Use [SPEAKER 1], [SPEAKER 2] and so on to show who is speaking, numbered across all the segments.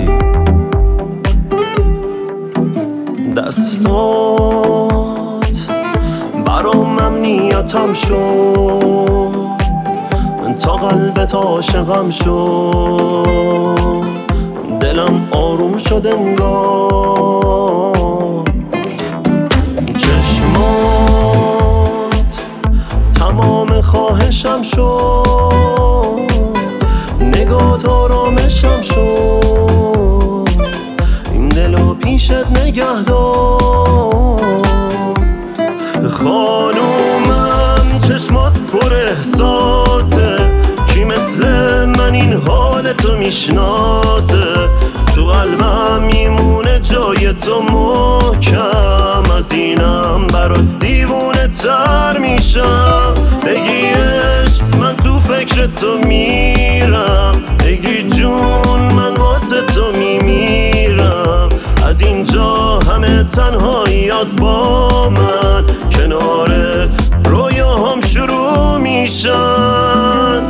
[SPEAKER 1] دستات برام امنیتم شد تا قلبت عاشقم شد، دلم آروم شد انگار. چشمات تمام خواهشم شد، نگات آرامشم شد، این دلو پیشت نگه دار. خانومم چشمات پر احساسه، کی مثل من این حال تو میشناسه؟ تو قلبم میمونه جای تو محکم، از اینم برات دیوونه تر میشم. بگی عشق من تو فکر تو میرم، بگی جون من واسه تو میمیرم. از اینجا همه تنهاییات با من، کنار رویاهام شروع میشن.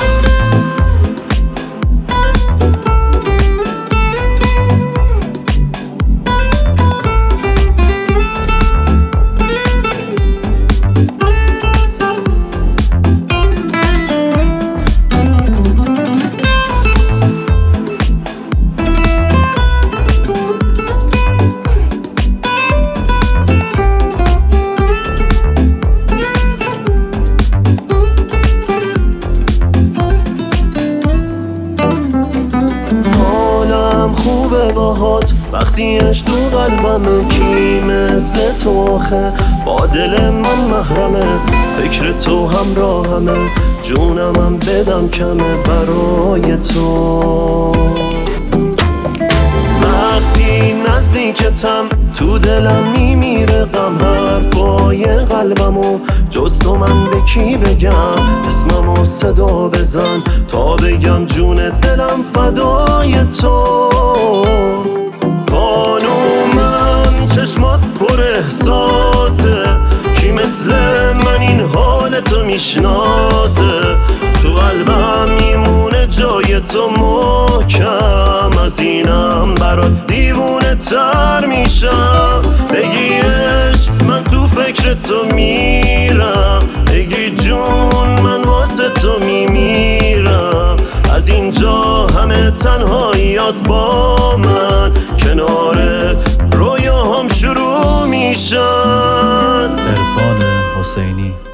[SPEAKER 1] خوبه باهات وقتی اش تو قلبمه، کی مثل تو آخه با دل من محرمه؟ فکر تو همراهمه، جونمم بدم کمه برای تو. وقتی نزدیکتم تو دلم میمیره غم، حرفای قلبمو جز تو من به کی بگم؟ اسممو صدا بزن تا بگم جون دلم فدای تو. خانومم چشمات پر احساسه، کی مثل من این حال تو میشناسه؟ تو قلبم میمونه جای تو محکم، از اینم برات دیوونه تر میشم. بگی عشق من تو فکر تو میرم، بگی جون من واسه تو میمیرم. از اینجا همه تنهاییات با من، کنار رویاهام شروع میشن.
[SPEAKER 2] عرفان حسینی.